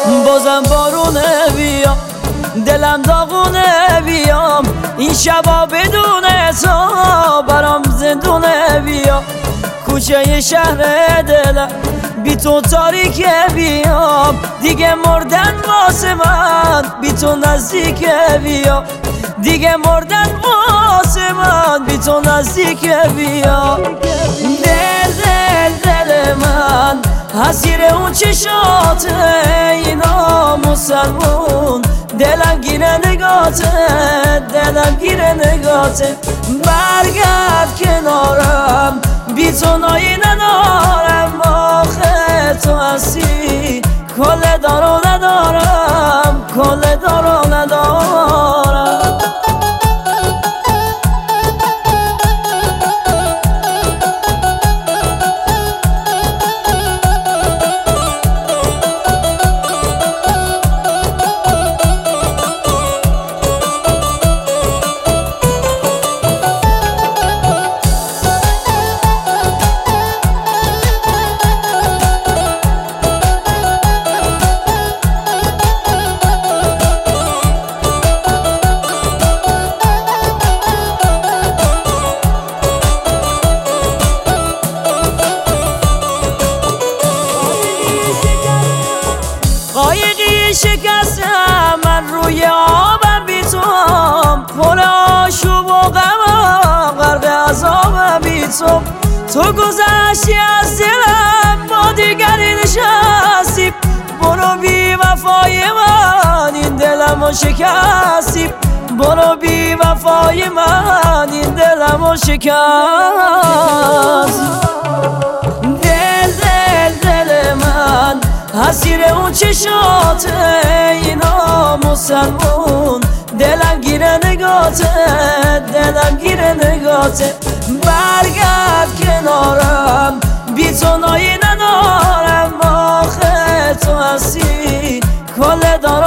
بازم بارونه بیا دلم داغونه بیام این شبا بدون تو برام زندونه بیا کوچه شهر دلم بی تو تاریکه بیام دیگه مردن واسه من بی تو نزدیکه بیا دیگه مردن واسه من بی تو نزدیکه بیا دل من حسیر اون چشاته اینا مسلمون دلم گیره نگاته دلم گیره نگاته برگرد کنارم بی تو نایی ندارم آخه تو هستی کل دارو ندارم کل دارو ندارم قایقی شکستم من روی آبم بی تو پر آشوب و غمم غرق عذابم بی تو تو گذشتی از دلم با دیگری نشستی برو بی وفای من این دلمو شکستی برو بی وفای من این دلمو شکست دل من حسیر اون چشاته اینا مسلمون دلم گیره نگاته دلم گیره نگاته برگرد کنارم بی تو نایی ندارم آخه تو هستی کل دارم